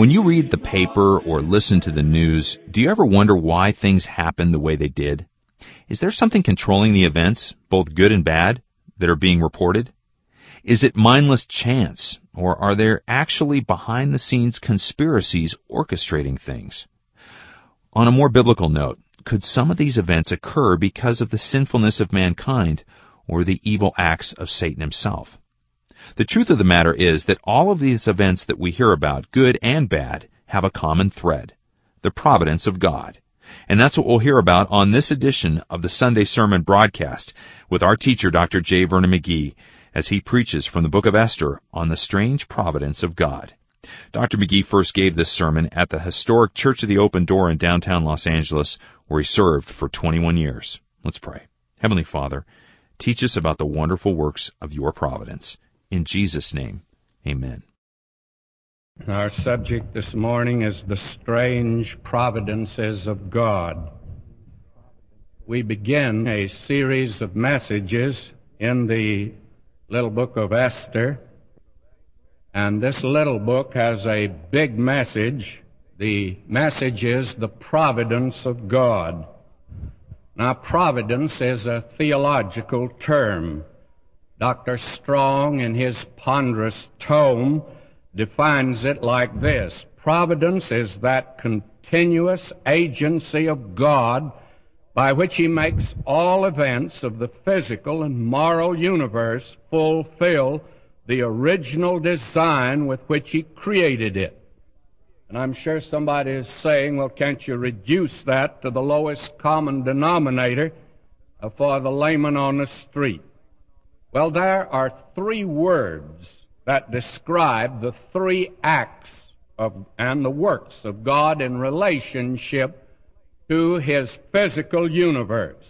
When you read the paper or listen to the news, do you ever wonder why things happen the way they did? Is there something controlling the events, both good and bad, that are being reported? Is it mindless chance, or are there actually behind-the-scenes conspiracies orchestrating things? On a more biblical note, could some of these events occur because of the sinfulness of mankind or the evil acts of Satan himself? The truth of the matter is that all of these events that we hear about, good and bad, have a common thread, the providence of God. And that's what we'll hear about on this edition of the Sunday Sermon broadcast with our teacher, Dr. J. Vernon McGee, as he preaches from the book of Esther on the strange providence of God. Dr. McGee first gave this sermon at the historic Church of the Open Door in downtown Los Angeles, where he served for 21 years. Let's pray. Heavenly Father, teach us about the wonderful works of your providence. In Jesus' name, amen. Our subject this morning is the strange providences of God. We begin a series of messages in the little book of Esther, and this little book has a big message. The message is the providence of God. Now, providence is a theological term. Dr. Strong, in his ponderous tome, defines it like this: providence is that continuous agency of God by which He makes all events of the physical and moral universe fulfill the original design with which He created it. And I'm sure somebody is saying, well, can't you reduce that to the lowest common denominator for the layman on the street? Well, there are three words that describe the three acts of and the works of God in relationship to His physical universe.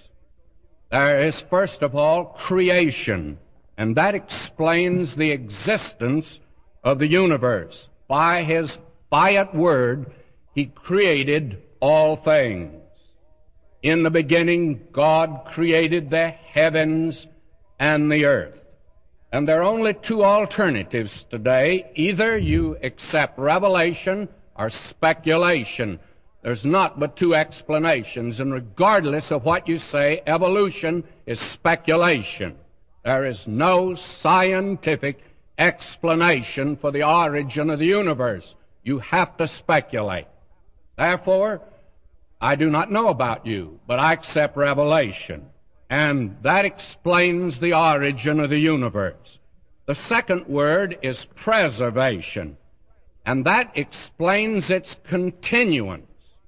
There is, first of all, creation, and that explains the existence of the universe. By His fiat word, He created all things. In the beginning, God created the heavens and the earth. And there are only two alternatives today. Either you accept revelation or speculation. There's not but two explanations, and regardless of what you say, evolution is speculation. There is no scientific explanation for the origin of the universe. You have to speculate. Therefore, I do not know about you, but I accept revelation. And that explains the origin of the universe. The second word is preservation, and that explains its continuance.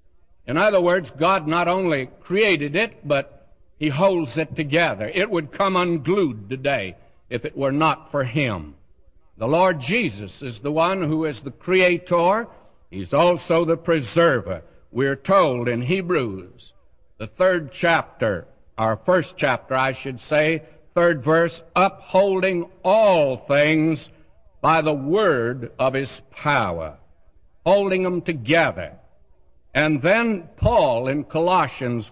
In other words, God not only created it, but He holds it together. It would come unglued today if it were not for Him. The Lord Jesus is the one who is the creator. He's also the preserver. We're told in Hebrews, the third chapter, our first chapter, I should say, third verse, upholding all things by the word of His power, holding them together. And then Paul in Colossians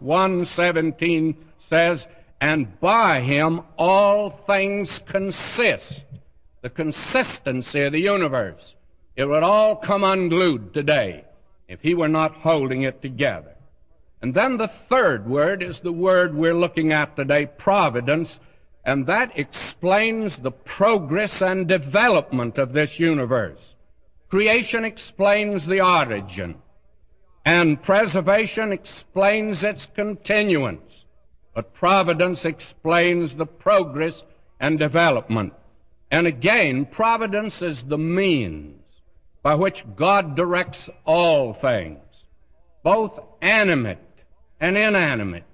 1:17 says, and by Him all things consist. The consistency of the universe. It would all come unglued today if He were not holding it together. And then the third word is the word we're looking at today, providence, and that explains the progress and development of this universe. Creation explains the origin, and preservation explains its continuance, but providence explains the progress and development. And again, providence is the means by which God directs all things, both animate and inanimate,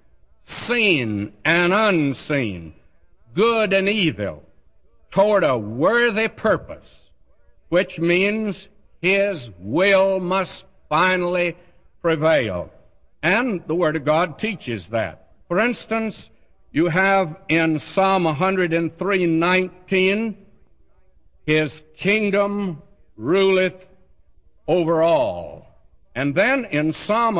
seen and unseen, good and evil, toward a worthy purpose, which means His will must finally prevail. And the Word of God teaches that. For instance, you have in Psalm 103:19, His kingdom ruleth over all. And then in Psalm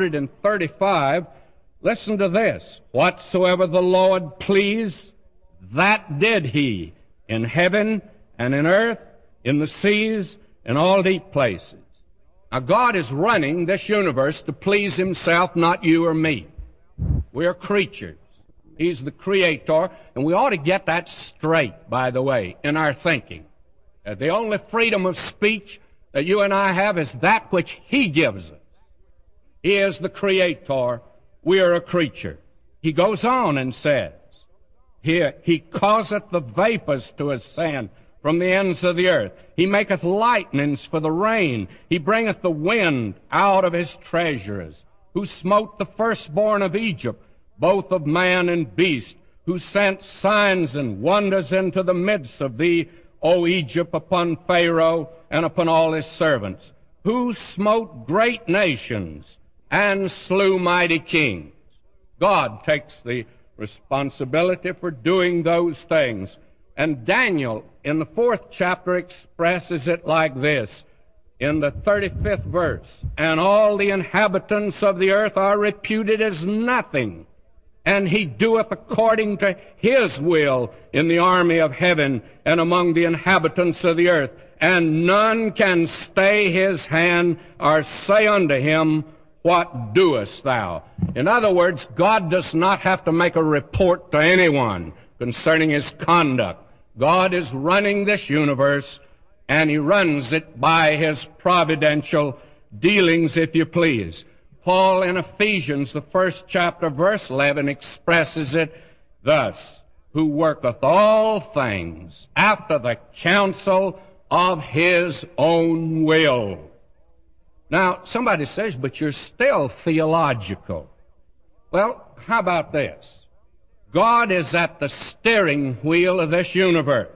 135, listen to this. Whatsoever the Lord pleased, that did He, in heaven and in earth, in the seas, in all deep places. Now, God is running this universe to please Himself, not you or me. We're creatures. He's the Creator, and we ought to get that straight, by the way, in our thinking. The only freedom of speech that you and I have is that which He gives us. He is the Creator. We are a creature. He goes on and says, here, He causeth the vapors to ascend from the ends of the earth. He maketh lightnings for the rain. He bringeth the wind out of His treasures. Who smote the firstborn of Egypt, both of man and beast. Who sent signs and wonders into the midst of thee, O Egypt, upon Pharaoh and upon all his servants. Who smote great nations and slew mighty kings. God takes the responsibility for doing those things. And Daniel, in the 4th chapter, expresses it like this, in the 35th verse, and all the inhabitants of the earth are reputed as nothing, and He doeth according to His will in the army of heaven and among the inhabitants of the earth, and none can stay His hand or say unto Him, what doest thou? In other words, God does not have to make a report to anyone concerning His conduct. God is running this universe, and He runs it by His providential dealings, if you please. Paul in Ephesians, the 1st chapter, verse 11, expresses it thus, who worketh all things after the counsel of His own will. Now, somebody says, but you're still theological. Well, how about this? God is at the steering wheel of this universe.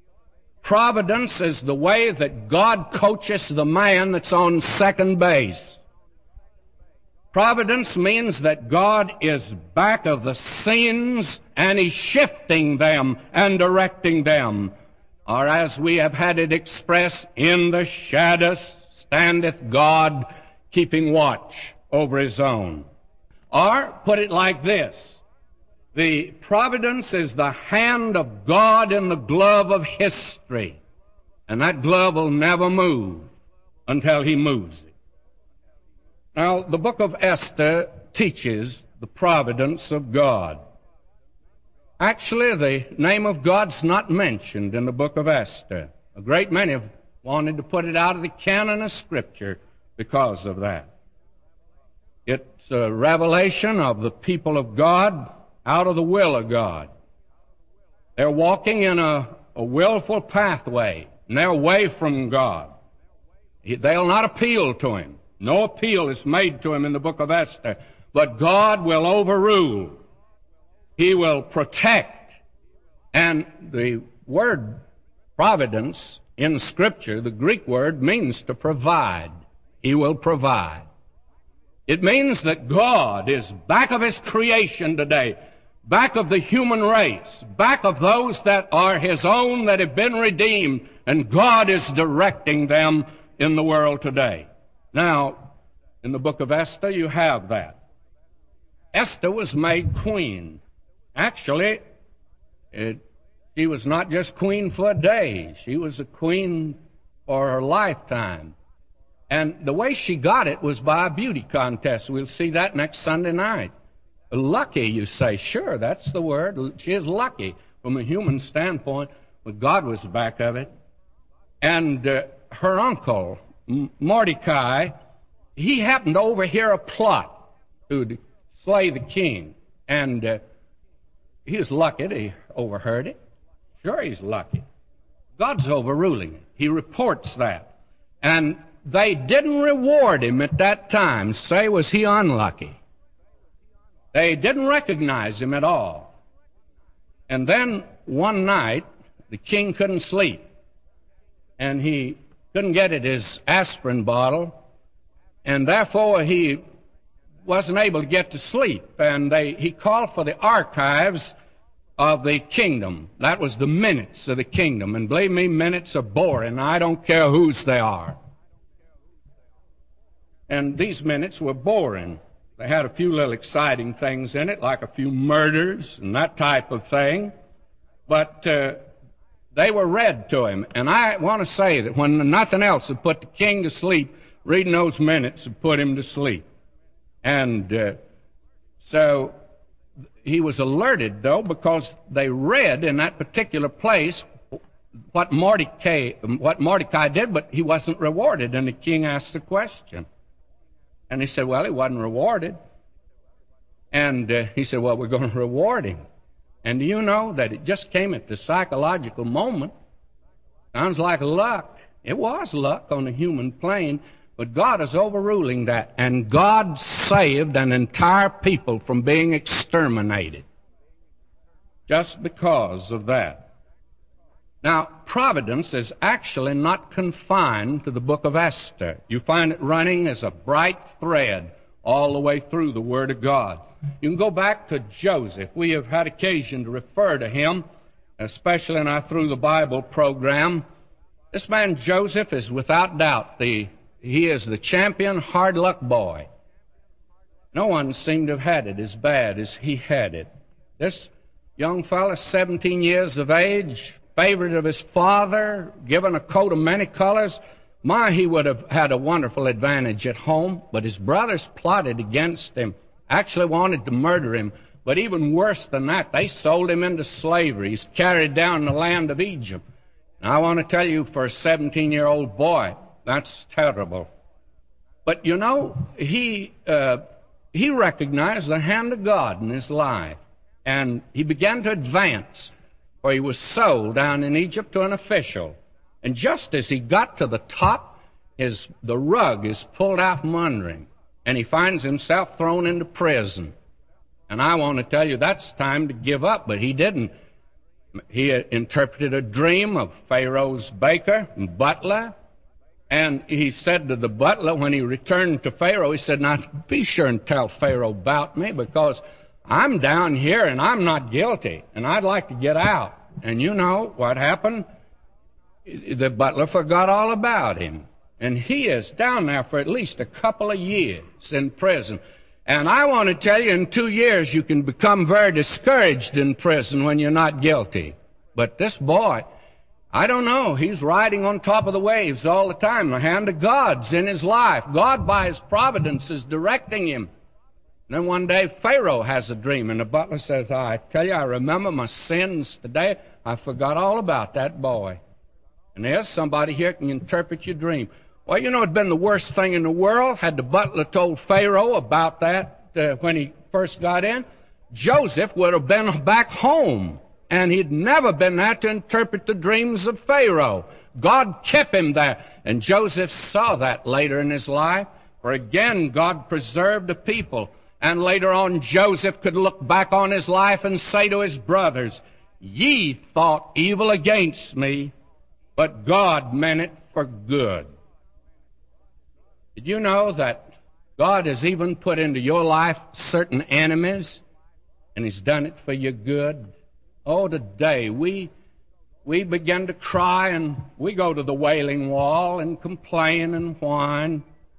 Providence is the way that God coaches the man that's on second base. Providence means that God is back of the scenes and He's shifting them and directing them. Or as we have had it expressed, in the shadows standeth God, keeping watch over His own. Or put it like this, the providence is the hand of God in the glove of history, and that glove will never move until He moves it. Now, the book of Esther teaches the providence of God. Actually, the name of God's not mentioned in the book of Esther. A great many have wanted to put it out of the canon of Scripture because of that. It's a revelation of the people of God out of the will of God. They're walking in a willful pathway, and they're away from God. They'll not appeal to Him. No appeal is made to Him in the book of Esther, but God will overrule. He will protect. And the word providence in Scripture, the Greek word, means to provide. He will provide. It means that God is back of His creation today, back of the human race, back of those that are His own that have been redeemed, and God is directing them in the world today. Now, in the book of Esther, you have that. Esther was made queen. Actually, she was not just queen for a day. She was a queen for her lifetime. And the way she got it was by a beauty contest. We'll see that next Sunday night. Lucky, you say. Sure, that's the word. She is lucky from a human standpoint, but God was back of it. And her uncle, Mordecai, he happened to overhear a plot to slay the king. And he was lucky that he overheard it. Sure, he's lucky. God's overruling it. He reports that. And they didn't reward him at that time. Say, was he unlucky? They didn't recognize him at all. And then one night, the king couldn't sleep. And he couldn't get at his aspirin bottle. And therefore, he wasn't able to get to sleep. And he called for the archives of the kingdom. That was the minutes of the kingdom. And believe me, minutes are boring. I don't care whose they are. And these minutes were boring. They had a few little exciting things in it, like a few murders and that type of thing. But they were read to him. And I want to say that when nothing else had put the king to sleep, reading those minutes and put him to sleep. And so he was alerted, though, because they read in that particular place what Mordecai did, but he wasn't rewarded. And the king asked the question. And he said, well, he wasn't rewarded. And he said, well, we're going to reward him. And do you know that it just came at the psychological moment? Sounds like luck. It was luck on the human plane, but God is overruling that. And God saved an entire people from being exterminated just because of that. Now, providence is actually not confined to the book of Esther. You find it running as a bright thread all the way through the Word of God. You can go back to Joseph. We have had occasion to refer to him, especially in our Through the Bible program. This man Joseph is without doubt he is the champion hard luck boy. No one seemed to have had it as bad as he had it. This young fellow, 17 years of age, favorite of his father, given a coat of many colors. He would have had a wonderful advantage at home, but his brothers plotted against him, actually wanted to murder him. But even worse than that, they sold him into slavery. He's carried down the land of Egypt. Now, I want to tell you, for a 17-year-old boy, that's terrible. But you know, he recognized the hand of God in his life, and he began to advance. For he was sold down in Egypt to an official. And just as he got to the top, the rug is pulled out from under him, and he finds himself thrown into prison. And I want to tell you, that's time to give up, but he didn't. He interpreted a dream of Pharaoh's baker and butler, and he said to the butler when he returned to Pharaoh, he said, now be sure and tell Pharaoh about me, because I'm down here and I'm not guilty, and I'd like to get out. And you know what happened? The butler forgot all about him. And he is down there for at least a couple of years in prison. And I want to tell you, in 2 years you can become very discouraged in prison when you're not guilty. But this boy, I don't know, he's riding on top of the waves all the time. The hand of God's in his life. God, by his providence, is directing him. And then one day, Pharaoh has a dream, and the butler says, I tell you, I remember my sins today. I forgot all about that boy. And there's somebody here who can interpret your dream. Well, you know, it'd been the worst thing in the world had the butler told Pharaoh about that when he first got in. Joseph would have been back home, and he'd never been there to interpret the dreams of Pharaoh. God kept him there, and Joseph saw that later in his life. For again, God preserved the people. And later on, Joseph could look back on his life and say to his brothers, ye thought evil against me, but God meant it for good. Did you know that God has even put into your life certain enemies, and he's done it for your good? Oh, today we begin to cry, and we go to the Wailing Wall and complain and whine.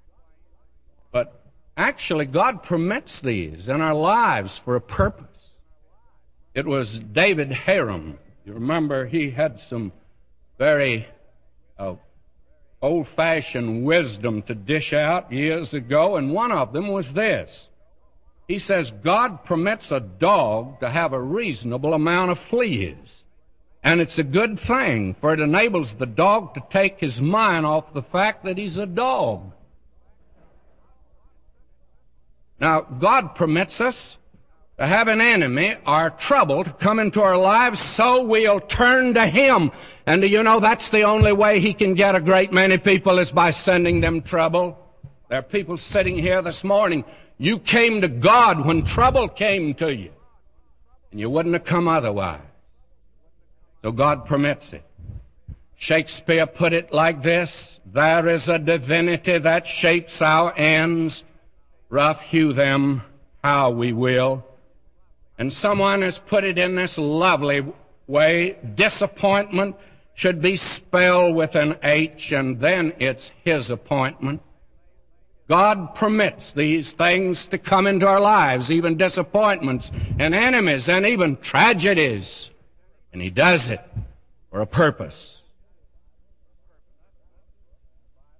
But actually, God permits these in our lives for a purpose. It was David Harum. You remember he had some very old-fashioned wisdom to dish out years ago, and one of them was this. He says, God permits a dog to have a reasonable amount of fleas, and it's a good thing, for it enables the dog to take his mind off the fact that he's a dog. Now, God permits us to have an enemy or trouble to come into our lives so we'll turn to him. And do you know that's the only way he can get a great many people is by sending them trouble? There are people sitting here this morning. You came to God when trouble came to you, and you wouldn't have come otherwise. So God permits it. Shakespeare put it like this: there is a divinity that shapes our ends, rough hew them how we will. And someone has put it in this lovely way: disappointment should be spelled with an H, and then it's his appointment. God permits these things to come into our lives, even disappointments and enemies and even tragedies. And he does it for a purpose.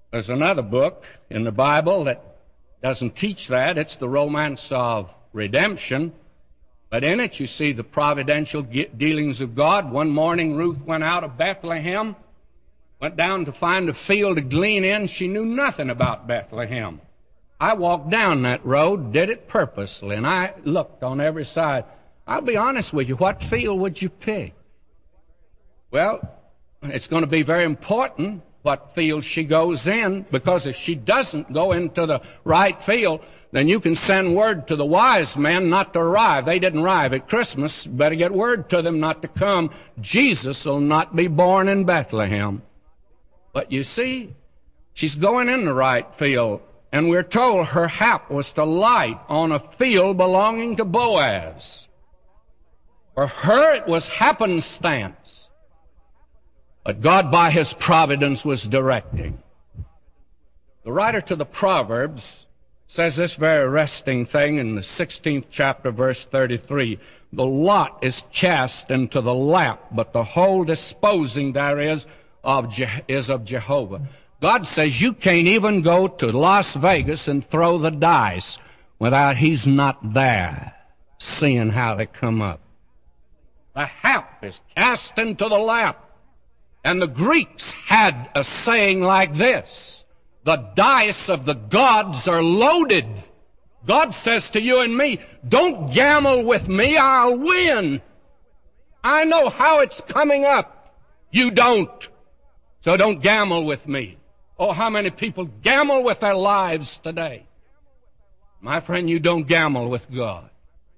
There's another book in the Bible that doesn't teach that. It's the romance of redemption. But in it you see the providential dealings of God. One morning Ruth went out of Bethlehem, went down to find a field to glean in. She knew nothing about Bethlehem. I walked down that road, did it purposely, and I looked on every side. I'll be honest with you, what field would you pick? Well, it's going to be very important what field she goes in, because if she doesn't go into the right field, then you can send word to the wise men not to arrive. They didn't arrive at Christmas. Better get word to them not to come. Jesus will not be born in Bethlehem. But you see, she's going in the right field, and we're told her hap was to light on a field belonging to Boaz. For her it was happenstance. But God, by His providence, was directing. The writer to the Proverbs says this very arresting thing in the 16th chapter, verse 33. The lot is cast into the lap, but the whole disposing there is of Jehovah. God says you can't even go to Las Vegas and throw the dice without He's not there, seeing how they come up. The hap is cast into the lap. And the Greeks had a saying like this: the dice of the gods are loaded. God says to you and me, don't gamble with me, I'll win. I know how it's coming up. You don't. So don't gamble with me. Oh, how many people gamble with their lives today? My friend, you don't gamble with God.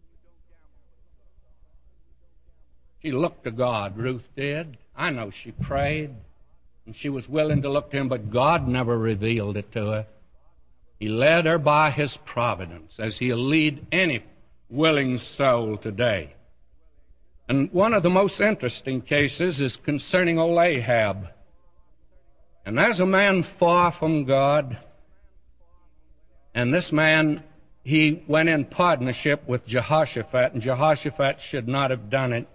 She looked to God, Ruth did. I know she prayed, and she was willing to look to Him, but God never revealed it to her. He led her by His providence, as He'll lead any willing soul today. And one of the most interesting cases is concerning old Ahab. And there's a man far from God, and this man, he went in partnership with Jehoshaphat, and Jehoshaphat should not have done it.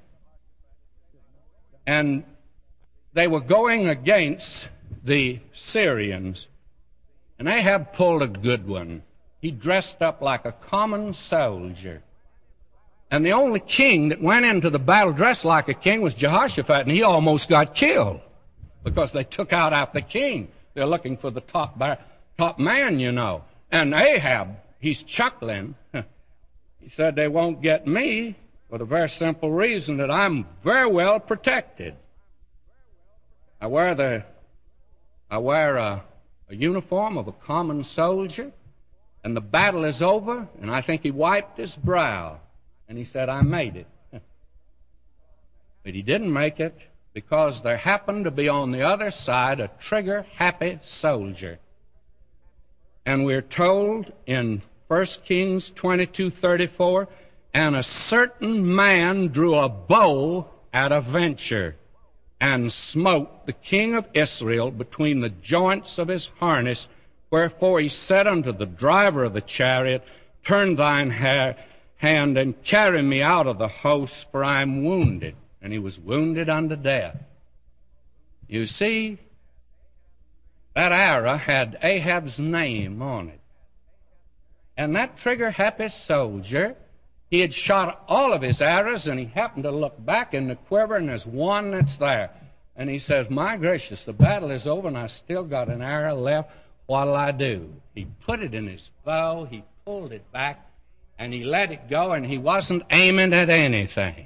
And they were going against the Syrians. And Ahab pulled a good one. He dressed up like a common soldier. And the only king that went into the battle dressed like a king was Jehoshaphat, and he almost got killed because they took out after the king. They're looking for the top man, you know. And Ahab, he's chuckling. He said, they won't get me for the very simple reason that I'm very well protected. I wear a uniform of a common soldier, and the battle is over, and I think he wiped his brow, and he said, I made it. But he didn't make it because there happened to be on the other side a trigger-happy soldier. And we're told in 1 Kings 22:34, and a certain man drew a bow at a venture, and smote the king of Israel between the joints of his harness. Wherefore he said unto the driver of the chariot, turn thine hand and carry me out of the host, for I am wounded. And he was wounded unto death. You see, that arrow had Ahab's name on it. And that trigger-happy soldier, he had shot all of his arrows, and he happened to look back in the quiver, and there's one that's there. And he says, my gracious, the battle is over, and I still got an arrow left. What'll I do? He put it in his bow, he pulled it back, and he let it go, and he wasn't aiming at anything.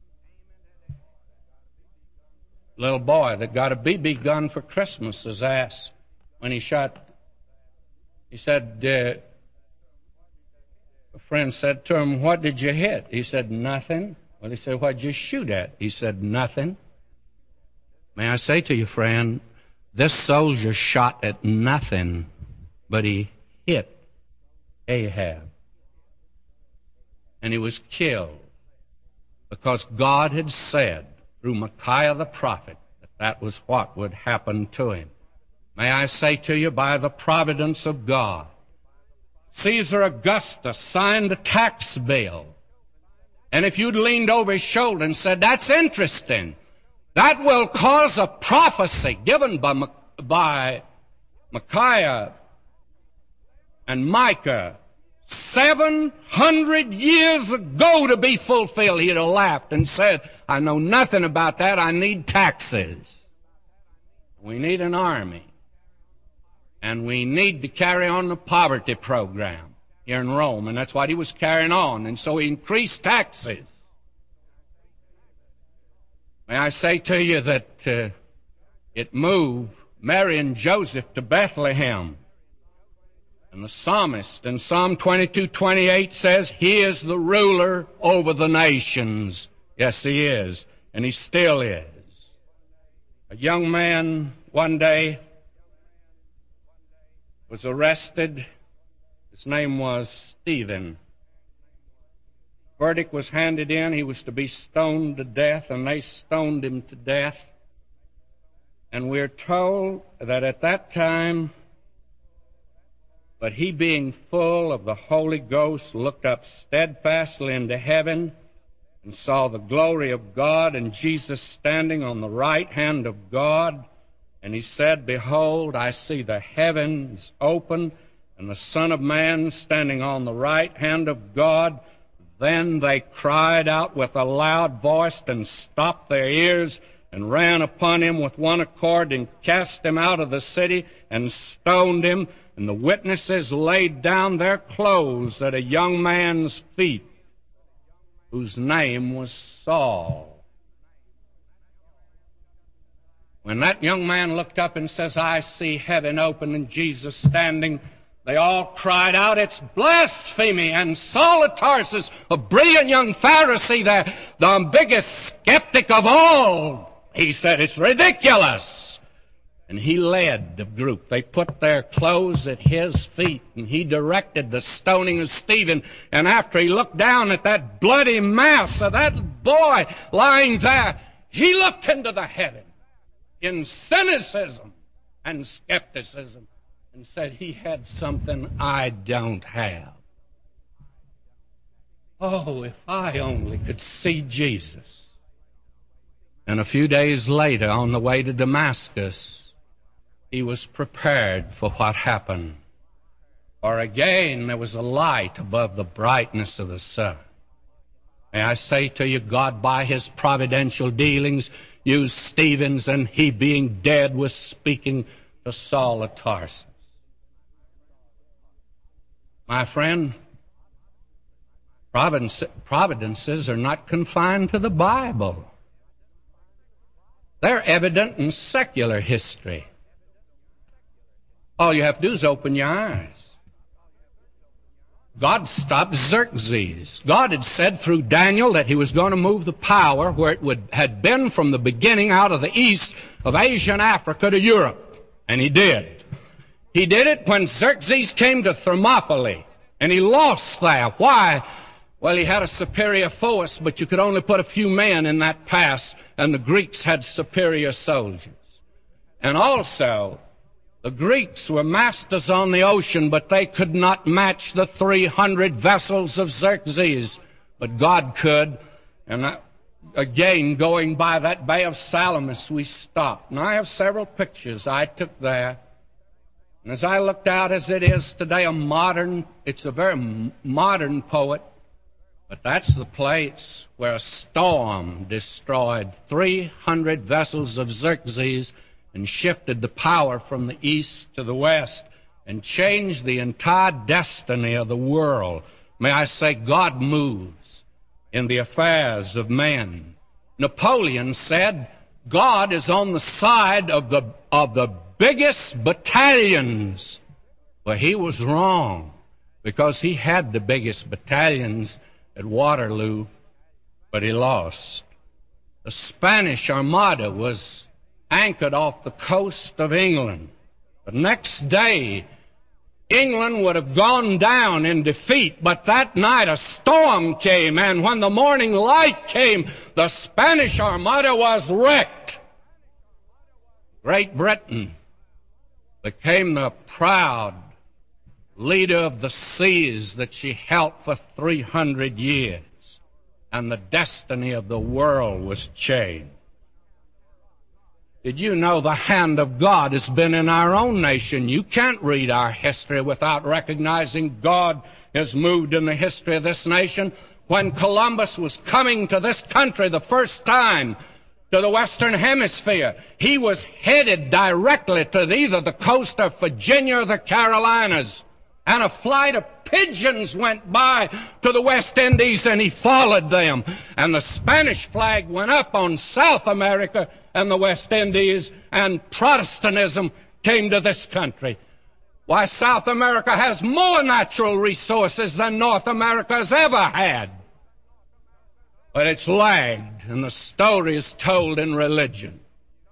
Little boy that got a BB gun for Christmas was asked when he shot, he said, a friend said to him, what did you hit? He said, nothing. Well, he said, what'd you shoot at? He said, nothing. May I say to you, friend, this soldier shot at nothing, but he hit Ahab. And he was killed because God had said through Micaiah the prophet that that was what would happen to him. May I say to you, by the providence of God, Caesar Augustus signed a tax bill. And if you'd leaned over his shoulder and said, that's interesting, that will cause a prophecy given by Micaiah and Micah 700 years ago to be fulfilled. He'd have laughed and said, I know nothing about that. I need taxes. We need an army. And we need to carry on the poverty program here in Rome. And that's what he was carrying on. And so he increased taxes. May I say to you that it moved Mary and Joseph to Bethlehem. And the psalmist in Psalm 22:28 says, He is the ruler over the nations. Yes, He is. And He still is. A young man one day was arrested. His name was Stephen. Verdict was handed in. He was to be stoned to death, and they stoned him to death. And we're told that at that time, but he, being full of the Holy Ghost, looked up steadfastly into heaven and saw the glory of God and Jesus standing on the right hand of God. And he said, Behold, I see the heavens open and the Son of Man standing on the right hand of God. Then they cried out with a loud voice and stopped their ears and ran upon him with one accord and cast him out of the city and stoned him. And the witnesses laid down their clothes at a young man's feet, whose name was Saul. When that young man looked up and says, I see heaven open and Jesus standing, they all cried out, It's blasphemy! And Saul of Tarsus, a brilliant young Pharisee, the biggest skeptic of all, he said, It's ridiculous! And he led the group. They put their clothes at his feet, and he directed the stoning of Stephen. And after he looked down at that bloody mass of that boy lying there, he looked into the heaven in cynicism and skepticism and said, He had something I don't have. Oh, if I only could see Jesus. And a few days later, on the way to Damascus, he was prepared for what happened. For again, there was a light above the brightness of the sun. May I say to you, God, by His providential dealings, used Stephen, and he being dead was speaking to Saul of Tarsus. My friend, providences are not confined to the Bible. They're evident in secular history. All you have to do is open your eyes. God stopped Xerxes. God had said through Daniel that He was going to move the power where it had been from the beginning out of the east of Asia and Africa to Europe. And He did. He did it when Xerxes came to Thermopylae, and he lost there. Why? Well, he had a superior force, but you could only put a few men in that pass, and the Greeks had superior soldiers. And also, the Greeks were masters on the ocean, but they could not match the 300 vessels of Xerxes. But God could. And again, going by that Bay of Salamis, we stopped. And I have several pictures I took there. And as I looked out, as it is today, it's a very modern poet. But that's the place where a storm destroyed 300 vessels of Xerxes and shifted the power from the east to the west and changed the entire destiny of the world. May I say, God moves in the affairs of men. Napoleon said, God is on the side of the biggest battalions. Well, he was wrong, because he had the biggest battalions at Waterloo, but he lost. The Spanish Armada was anchored off the coast of England. The next day, England would have gone down in defeat, but that night a storm came, and when the morning light came, the Spanish Armada was wrecked. Great Britain became the proud leader of the seas that she held for 300 years, and the destiny of the world was changed. Did you know the hand of God has been in our own nation? You can't read our history without recognizing God has moved in the history of this nation. When Columbus was coming to this country the first time, to the Western Hemisphere, he was headed directly to either the coast of Virginia or the Carolinas. And a flight of pigeons went by to the West Indies, and he followed them. And the Spanish flag went up on South America and the West Indies, and Protestantism came to this country. Why, South America has more natural resources than North America has ever had. But it's lagged, and the story is told in religion.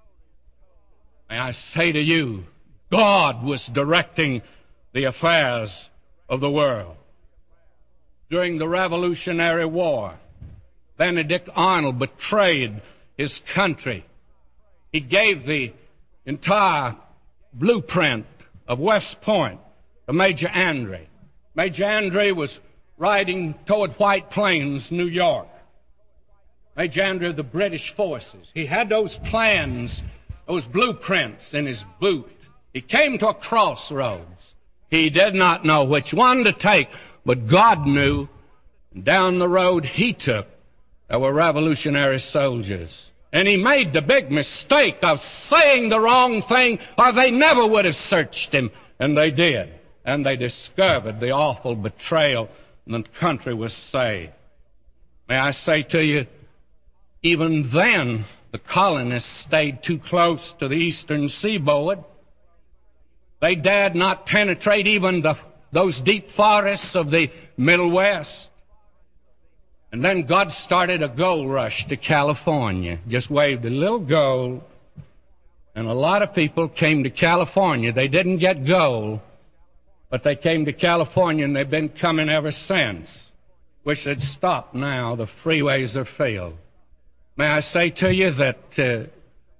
May I say to you, God was directing the affairs of the world. During the Revolutionary War, Benedict Arnold betrayed his country. He gave the entire blueprint of West Point to Major Andre. Major Andre was riding toward White Plains, New York. Major Andre of the British forces. He had those plans, those blueprints in his boot. He came to a crossroads. He did not know which one to take, but God knew. Down the road he took, there were revolutionary soldiers. And he made the big mistake of saying the wrong thing, or they never would have searched him. And they did. And they discovered the awful betrayal, and the country was saved. May I say to you, even then, the colonists stayed too close to the eastern seaboard. They dared not penetrate even those deep forests of the Middle West. And then God started a gold rush to California. Just waved a little gold. And a lot of people came to California. They didn't get gold, but they came to California, and they've been coming ever since. Wish they'd stopped now. The freeways are filled. May I say to you that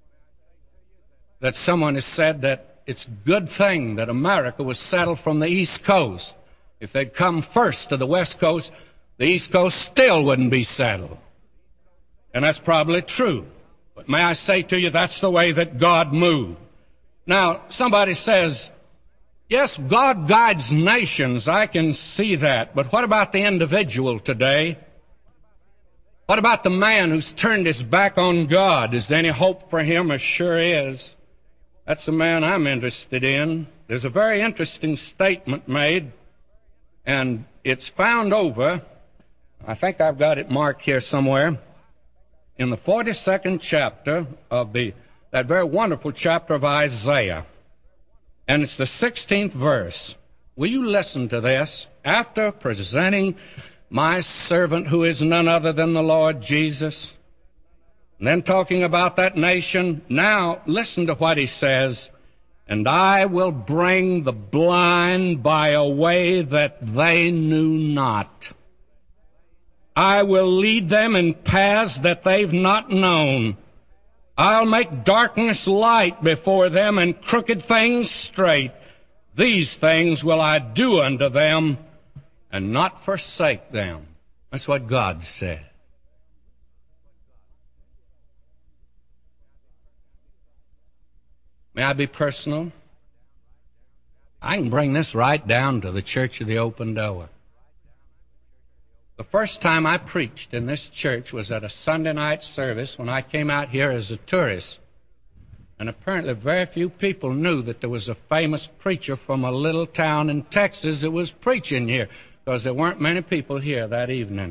someone has said that it's a good thing that America was settled from the East Coast. If they'd come first to the West Coast, the East Coast still wouldn't be settled. And that's probably true. But may I say to you, that's the way that God moved. Now, somebody says, yes, God guides nations. I can see that. But what about the individual today? What about the man who's turned his back on God? Is there any hope for him? There sure is. That's the man I'm interested in. There's a very interesting statement made, and it's found over, I think I've got it marked here somewhere, in the 42nd chapter of that very wonderful chapter of Isaiah. And it's the 16th verse. Will you listen to this? After presenting my servant who is none other than the Lord Jesus, and then talking about that nation, now listen to what he says. And I will bring the blind by a way that they knew not. I will lead them in paths that they've not known. I'll make darkness light before them and crooked things straight. These things will I do unto them and not forsake them. That's what God said. May I be personal? I can bring this right down to the Church of the Open Door. The first time I preached in this church was at a Sunday night service when I came out here as a tourist. And apparently very few people knew that there was a famous preacher from a little town in Texas that was preaching here, because there weren't many people here that evening.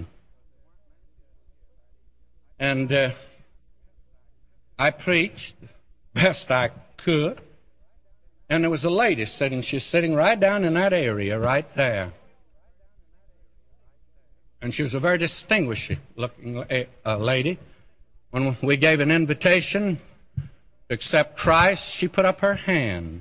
And I preached best I could. And there was a lady sitting. She's sitting right down in that area right there. And she was a very distinguished-looking lady. When we gave an invitation to accept Christ, she put up her hand.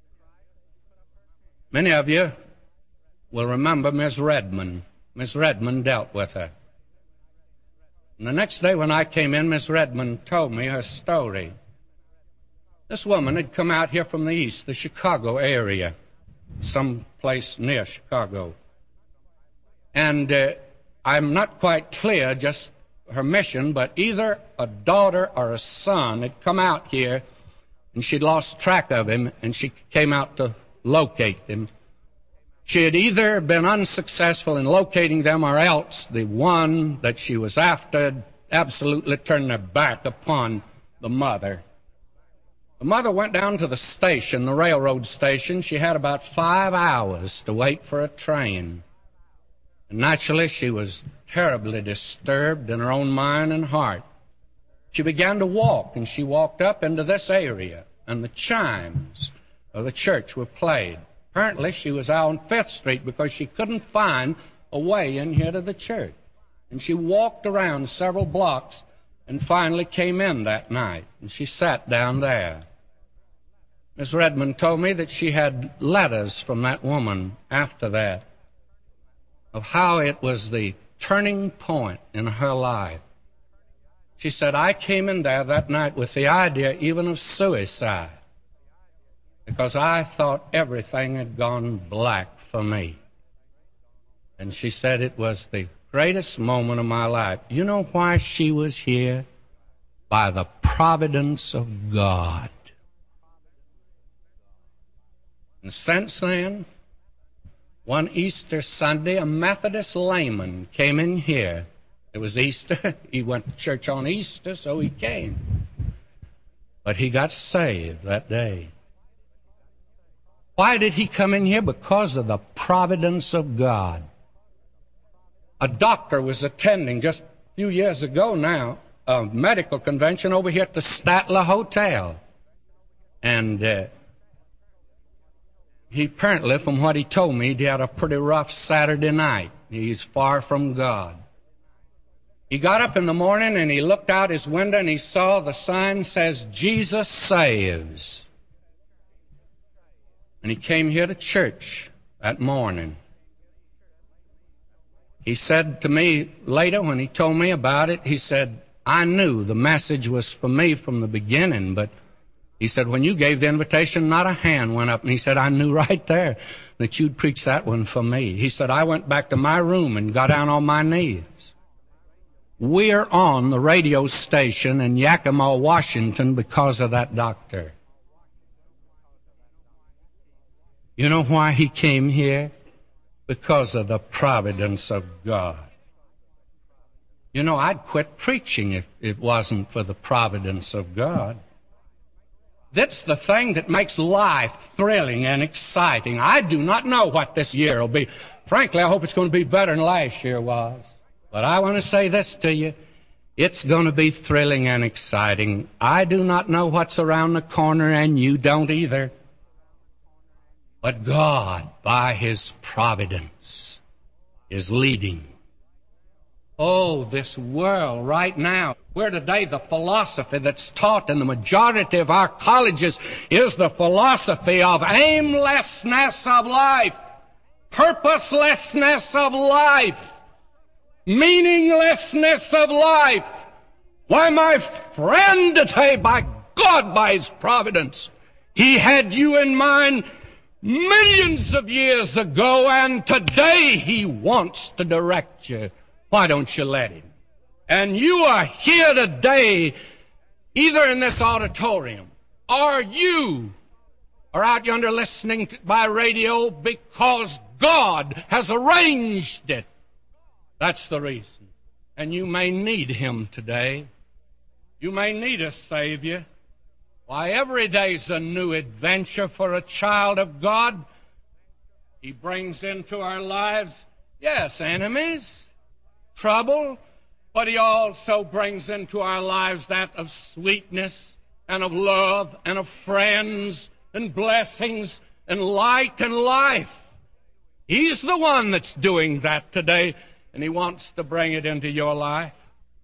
Many of you will remember Miss Redmond. Miss Redmond dealt with her. And the next day when I came in, Miss Redmond told me her story. This woman had come out here from the east, the Chicago area, someplace near Chicago. And I'm not quite clear just her mission, but either a daughter or a son had come out here and she'd lost track of him, and she came out to locate him. She had either been unsuccessful in locating them, or else the one that she was after absolutely turned their back upon the mother. The mother went down to the station, the railroad station. She had about 5 hours to wait for a train. And naturally, she was terribly disturbed in her own mind and heart. She began to walk, and she walked up into this area, and the chimes of the church were played. Apparently, she was out on 5th Street because she couldn't find a way in here to the church. And she walked around several blocks and finally came in that night, and she sat down there. Miss Redmond told me that she had letters from that woman after that of how it was the turning point in her life. She said, I came in there that night with the idea even of suicide because I thought everything had gone black for me. And she said it was the greatest moment of my life. You know why she was here? By the providence of God. And since then, one Easter Sunday, a Methodist layman came in here. It was Easter. He went to church on Easter, so he came. But he got saved that day. Why did he come in here? Because of the providence of God. A doctor was attending just a few years ago now a medical convention over here at the Statler Hotel. And he apparently, from what he told me, he had a pretty rough Saturday night. He's far from God. He got up in the morning and he looked out his window and he saw the sign says, Jesus Saves. And he came here to church that morning. He said to me later when he told me about it, he said, I knew the message was for me from the beginning, but he said, when you gave the invitation, not a hand went up. And he said, I knew right there that you'd preach that one for me. He said, I went back to my room and got down on my knees. We're on the radio station in Yakima, Washington because of that doctor. You know why he came here? Because of the providence of God. You know, I'd quit preaching if it wasn't for the providence of God. That's the thing that makes life thrilling and exciting. I do not know what this year will be. Frankly, I hope it's going to be better than last year was. But I want to say this to you. It's going to be thrilling and exciting. I do not know what's around the corner, and you don't either. But God, by His providence, is leading. Oh, this world right now, where today the philosophy that's taught in the majority of our colleges is the philosophy of aimlessness of life, purposelessness of life, meaninglessness of life. Why, my friend, today, by God, by His providence, He had you in mind millions of years ago, and today He wants to direct you. Why don't you let Him? And you are here today, either in this auditorium, or you are out yonder listening by radio because God has arranged it. That's the reason. And you may need Him today. You may need a Savior. Why, every day's a new adventure for a child of God. He brings into our lives, yes, enemies, trouble, but He also brings into our lives that of sweetness and of love and of friends and blessings and light and life. He's the one that's doing that today, and He wants to bring it into your life.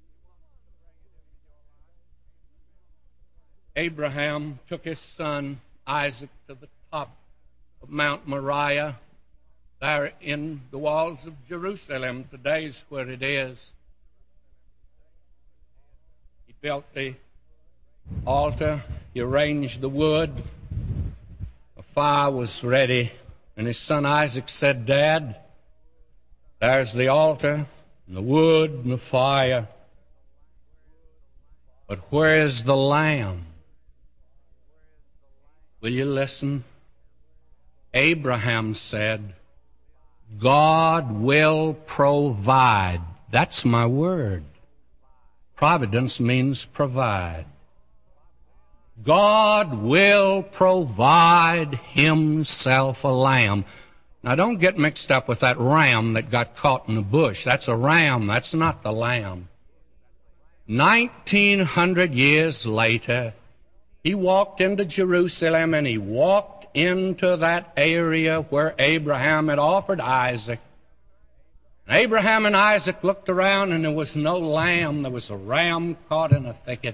Abraham took his son Isaac to the top of Mount Moriah, there in the walls of Jerusalem. Today's where it is. He built the altar. He arranged the wood. A fire was ready. And his son Isaac said, Dad, there's the altar and the wood and the fire. But where is the lamb? Will you listen? Abraham said, God will provide. That's my word. Providence means provide. God will provide himself a lamb. Now don't get mixed up with that ram that got caught in the bush. That's a ram. That's not the lamb. 1900 years later, he walked into Jerusalem and he walked into that area where Abraham had offered Isaac. And Abraham and Isaac looked around and there was no lamb. There was a ram caught in a thicket.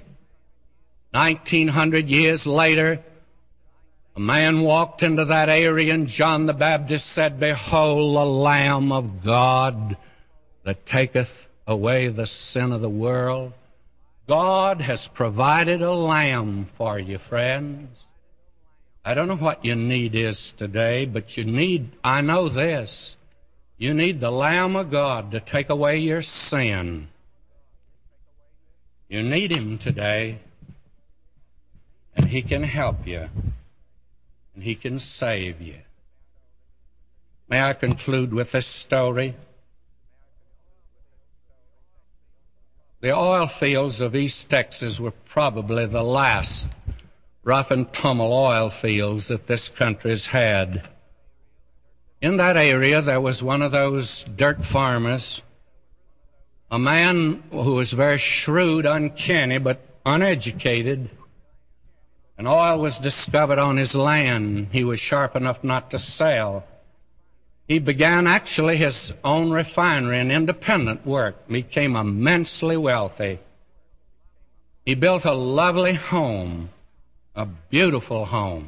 1900 years later, a man walked into that area and John the Baptist said, Behold, the Lamb of God that taketh away the sin of the world. God has provided a lamb for you, friends. I don't know what your need is today, but you need, I know this, you need the Lamb of God to take away your sin. You need him today, and he can help you, and he can save you. May I conclude with this story? The oil fields of East Texas were probably the last rough and tumble oil fields that this country's had. In that area, there was one of those dirt farmers, a man who was very shrewd, uncanny, but uneducated. And oil was discovered on his land. He was sharp enough not to sell. He began actually his own refinery and independent work, became immensely wealthy. He built a lovely home, a beautiful home.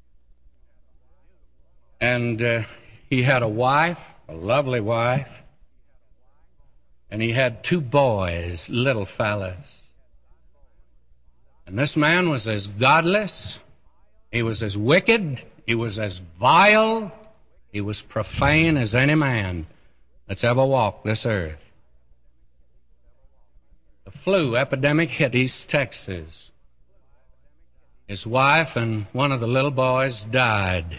And he had a wife, a lovely wife, and he had 2 boys, little fellas. And this man was as godless, he was as wicked, he was as vile, he was profane as any man that's ever walked this earth. The flu epidemic hit East Texas. His wife and one of the little boys died.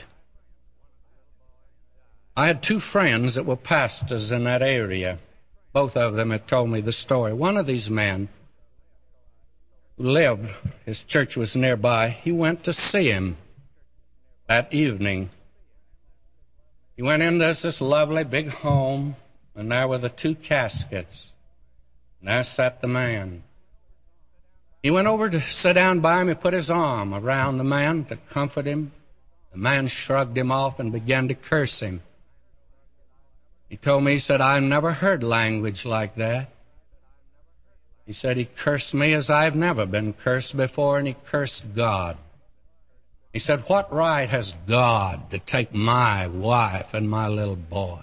I had 2 friends that were pastors in that area. Both of them had told me the story. One of these men who lived, his church was nearby, he went to see him that evening. He went into this lovely big home, and there were the 2 caskets. And there sat the man. He went over to sit down by him. He put his arm around the man to comfort him. The man shrugged him off and began to curse him. He told me, he said, I've never heard language like that. He said, he cursed me as I've never been cursed before, and he cursed God. He said, what right has God to take my wife and my little boy?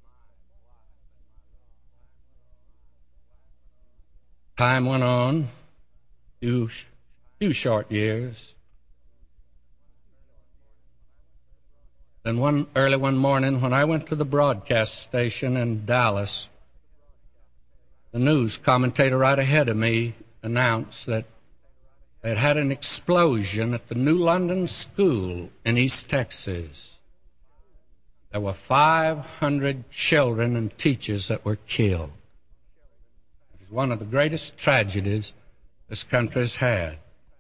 Time went on, few short years. Then early one morning, when I went to the broadcast station in Dallas, the news commentator right ahead of me announced that they had an explosion at the New London School in East Texas. There were 500 children and teachers that were killed. It was one of the greatest tragedies this country's had.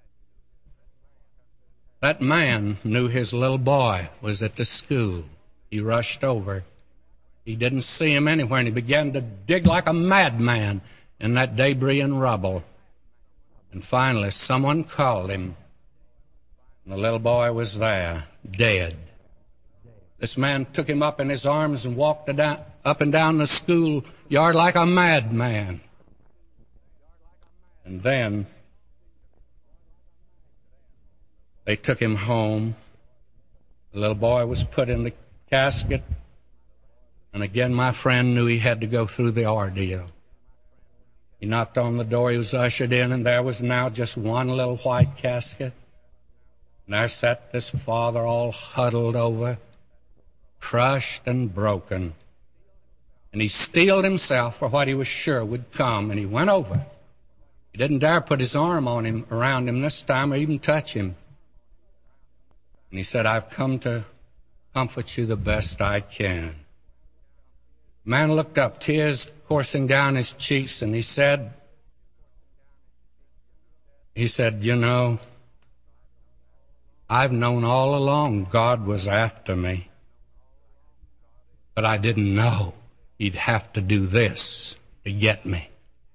That man knew his little boy was at the school. He rushed over. He didn't see him anywhere, and he began to dig like a madman in that debris and rubble. And finally, someone called him, and the little boy was there, dead. This man took him up in his arms and walked up and down the schoolyard like a madman. And then they took him home. The little boy was put in the casket, and again my friend knew he had to go through the ordeal. He knocked on the door, he was ushered in, and there was now just one little white casket. And there sat this father all huddled over, crushed and broken. And he steeled himself for what he was sure would come, and he went over. He didn't dare put his arm around him this time, or even touch him. And he said, I've come to comfort you the best I can. The man looked up, tears coursing down his cheeks, and he said, you know, I've known all along God was after me, but I didn't know He'd have to do this to get me.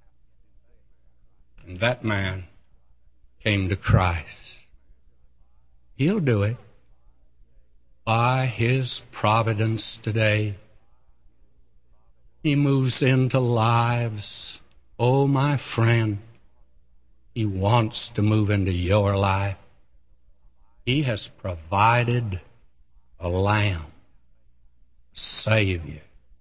And that man came to Christ. He'll do it by His providence today. He moves into lives. Oh, my friend, He wants to move into your life. He has provided a lamb, a Savior.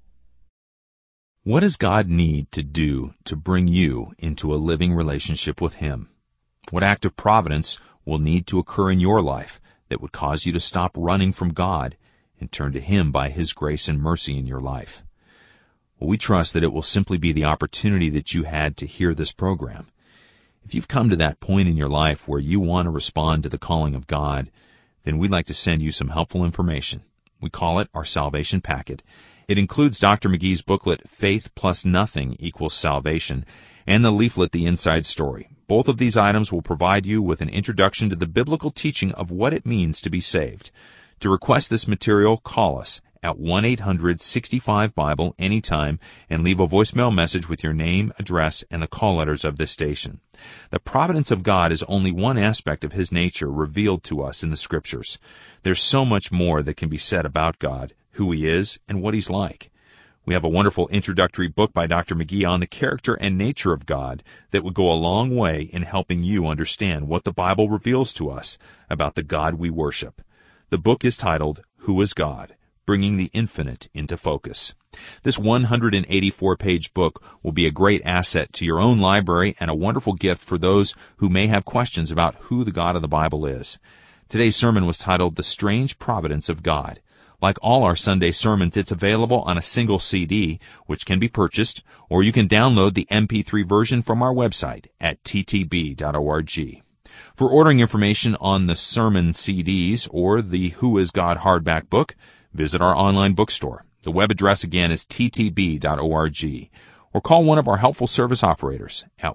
What does God need to do to bring you into a living relationship with Him? What act of providence will need to occur in your life that would cause you to stop running from God and turn to Him by His grace and mercy in your life? Well, we trust that it will simply be the opportunity that you had to hear this program. If you've come to that point in your life where you want to respond to the calling of God, then we'd like to send you some helpful information. We call it our Salvation Packet. It includes Dr. McGee's booklet, Faith Plus Nothing Equals Salvation, and the leaflet, The Inside Story. Both of these items will provide you with an introduction to the biblical teaching of what it means to be saved. To request this material, call us at 1-800-65-BIBLE anytime and leave a voicemail message with your name, address, and the call letters of this station. The providence of God is only one aspect of His nature revealed to us in the Scriptures. There's so much more that can be said about God, who He is, and what He's like. We have a wonderful introductory book by Dr. McGee on the character and nature of God that would go a long way in helping you understand what the Bible reveals to us about the God we worship. The book is titled, Who is God? Bringing the Infinite into Focus. This 184-page book will be a great asset to your own library and a wonderful gift for those who may have questions about who the God of the Bible is. Today's sermon was titled, The Strange Providence of God. Like all our Sunday sermons, it's available on a single CD, which can be purchased, or you can download the MP3 version from our website at ttb.org. For ordering information on the sermon CDs or the Who is God hardback book, visit our online bookstore. The web address again is ttb.org. Or call one of our helpful service operators at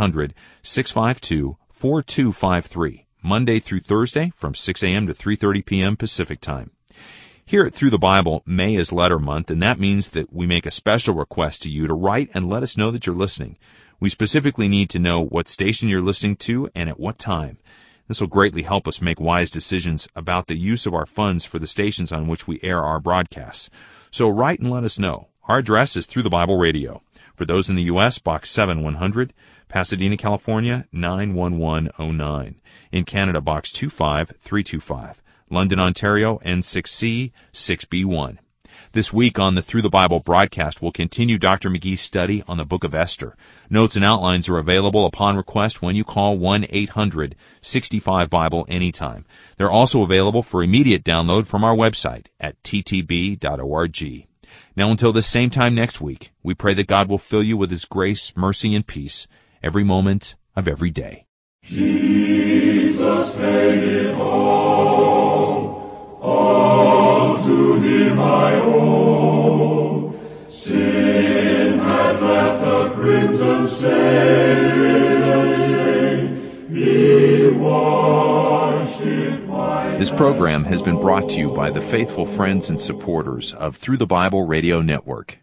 1-800-652-4253, Monday through Thursday from 6 a.m. to 3:30 p.m. Pacific Time. Here at Through the Bible, May is letter month, and that means that we make a special request to you to write and let us know that you're listening. We specifically need to know what station you're listening to and at what time. This will greatly help us make wise decisions about the use of our funds for the stations on which we air our broadcasts. So write and let us know. Our address is Through the Bible Radio. For those in the U.S., Box 7100, Pasadena, California, 91109. In Canada, Box 25325. London, Ontario, N6C 6B1. This week on the Through the Bible broadcast, we'll continue Dr. McGee's study on the book of Esther. Notes and outlines are available upon request when you call 1-800-65-BIBLE anytime. They're also available for immediate download from our website at ttb.org. Now until this same time next week, we pray that God will fill you with His grace, mercy, and peace every moment of every day. Jesus made it all to Him I owe. Sin had left a crimson stain, He washed it white. This program has been brought to you by the faithful friends and supporters of Through the Bible Radio Network.